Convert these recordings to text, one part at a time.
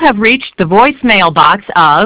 have reached the voicemail box of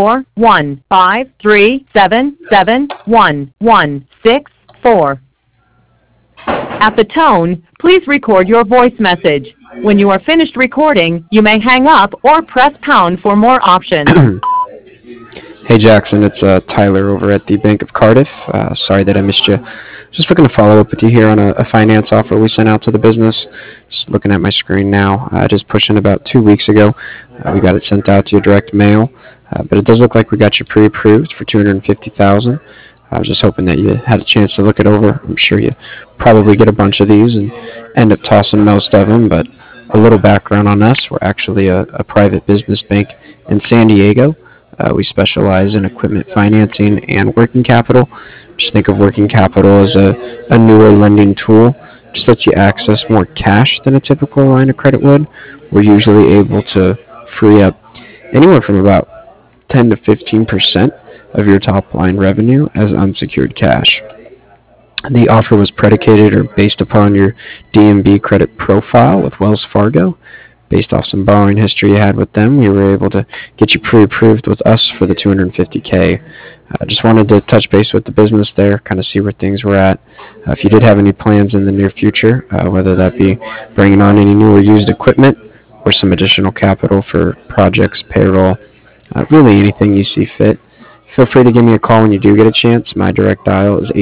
41537711164. At the tone, please record your voice message. When you are finished recording, you may hang up or press pound for more options. Hey Jackson, it's Tyler over at the Bank of Cardiff. Sorry that I missed you. Just looking to follow up with you here on a finance offer we sent out to the business. Just looking at my screen now. Just pushing about 2 weeks ago. We got it sent out to your direct mail, but it does look like we got you pre-approved for $250,000. I was just hoping that you had a chance to look it over. I'm sure you probably get a bunch of these and end up tossing most of them, but a little background on us. We're actually a private business bank in San Diego. We specialize in equipment financing and working capital. Just think of working capital as a newer lending tool. Just lets you access more cash than a typical line of credit would. We're usually able to free up anywhere from about 10 to 15% of your top line revenue as unsecured cash. The offer was predicated or based upon your D&B credit profile with Wells Fargo. Based off some borrowing history you had with them, we were able to get you pre-approved with us for the $250K. Just wanted to touch base with the business there, kind of see where things were at. If you did have any plans in the near future, whether that be bringing on any new or used equipment or some additional capital for projects, payroll, really anything you see fit, feel free to give me a call when you do get a chance. My direct dial is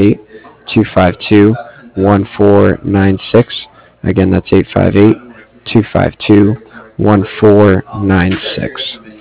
858-252-1496. Again, that's 858-252-1496.